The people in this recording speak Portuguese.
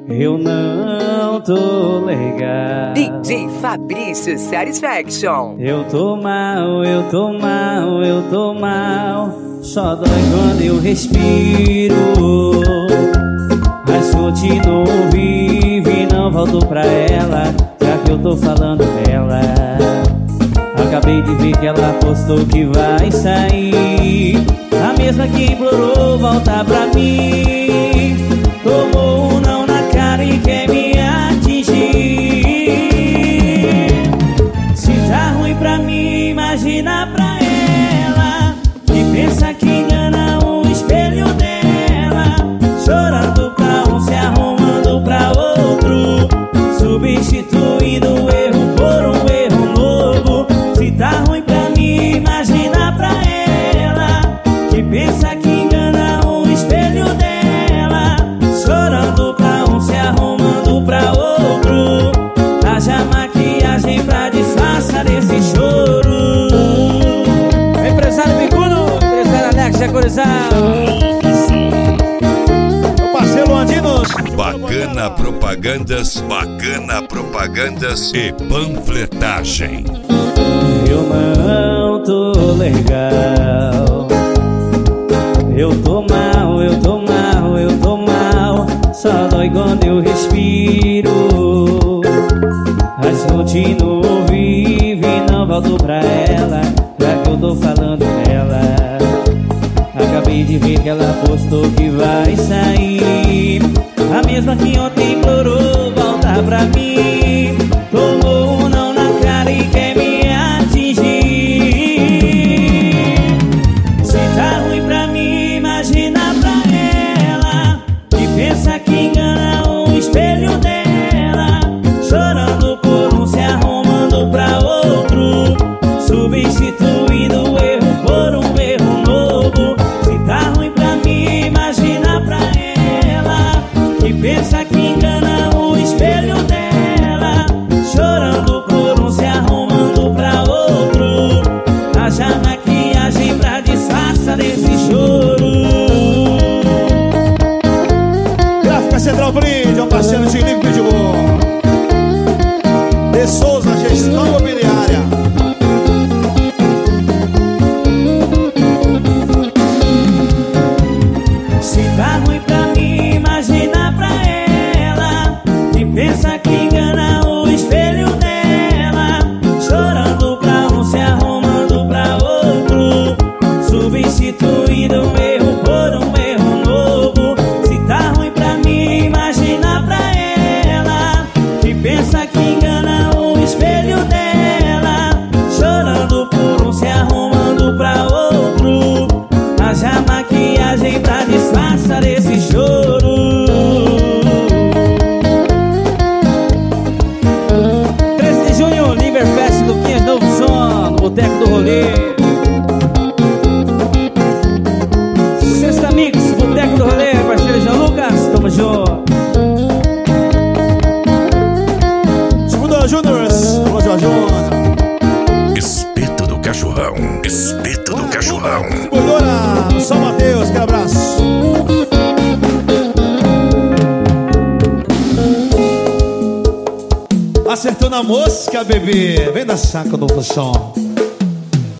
Eu não tô legal. DJ Fabrício Satisfaction. Eu tô mal, eu tô mal, eu tô mal. Só dói quando eu respiro. Mas continuo vivo e não volto pra ela, já que eu tô falando dela. Acabei de ver que ela postou que vai sair, a mesma que implorou voltar pra mim. Tomou um não na cara e quer me atingir. Se tá ruim pra mim, imagina pra ela, que pensa que engana o espelho dela. Chorando pra um, se arrumando pra outro, substituindo o erro por um erro novo. Se tá ruim pra mim, imagina pra ela, que pensa que engana o espelho dela. Chorando pra um, se arrumando pra outro, haja maquiagem pra disfarçar esse choro. Empresário Bicudo, empresário Alex, Jacorizal. Bacana propagandas e panfletagem. Eu não tô legal. Eu tô mal, eu tô mal, eu tô mal. Só dói quando eu respiro. Mas continuo vivo e não volto pra ela, já que eu tô falando dela. Acabei de ver que ela postou que vai sair, a mesma que ontem implorou voltar pra mim. Tomou um não na cara e quer me atingir. Se tá ruim pra mim, imagina pra ela, que pensa que engana o espelho dela. Chorando por um, se arrumando pra outro, substituindo o erro por um erro novo. Se tá ruim pra mim, imagina pra ela, que pensa que engana o espelho dela. Chorando por um, se arrumando pra outro, haja maquiagem pra disfarçar esse choro. Gráfica Central Print, é um parceiro de Ligo Pitbull. De Souza, gestão imobiliária. Se tá ruim pra mim, imagina pra ela, que pensa que engana o espelho dela. Chorando pra um, se arrumando pra outro, substituindo um erro por um erro novo. Se tá ruim pra mim, imagina pra ela, que pensa que engana o espelho dela. Chorando por um, se arrumando pra outro, haja maquiagem pra disfarçar esse choro. 13 de junho, Liverfest, Luquinhas, novo som, no Boteco do Rolê. Sexta Mix, Boteco do Rolê, parceiro João Lucas, tamo junto. Segunda Júniors, alô Jorjão. Espeto do cachorrão. Espeto do cachorrão. Gordura, no São Mateus, que abraço. Acertando a mosca, bebê. Vem da saca do som.